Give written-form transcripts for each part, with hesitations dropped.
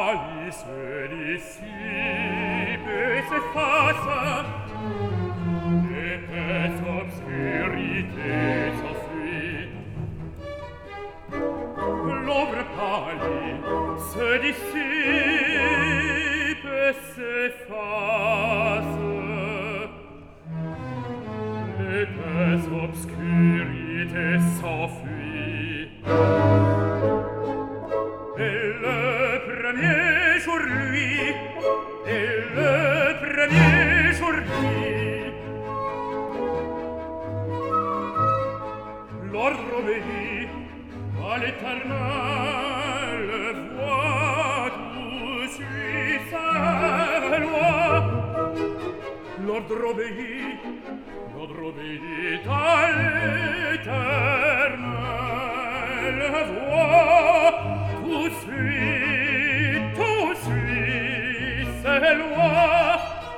pâlit se dissipe et s'efface, l'épaisse obscurité s'enfuit. L'ombre pâlit se dissipe et s'efface, l'épaisse obscurité s'enfuit. Et le premier jour lui, et le premier jour lui, l'ordre obéit à l'éternelle voix, tout suit sa loi. L'ordre obéit à l'éternelle voix, tout suit ses lois.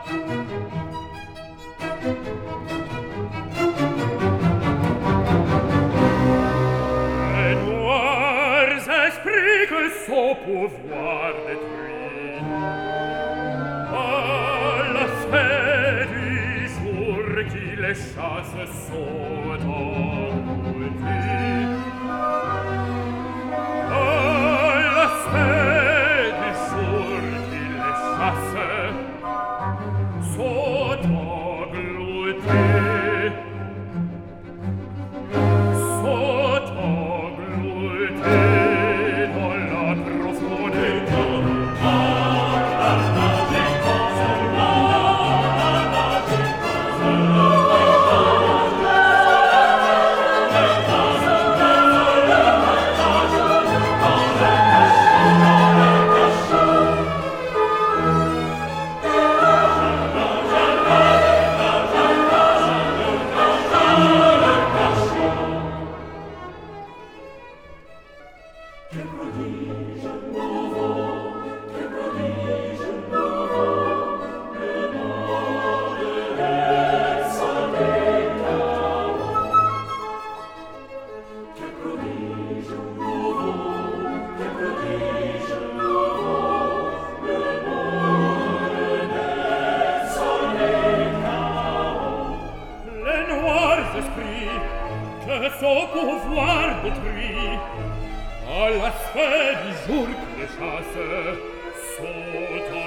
Les noirs esprits que son pouvoir détruit, à l'aspect du jour qui les chasse sont engloutis. À l'aspect du jour qui les chasse sont engloutis. Sont engloutis dans la profondété. Que son pouvoir détruit, à l'aspect du jour qui les chasse, sont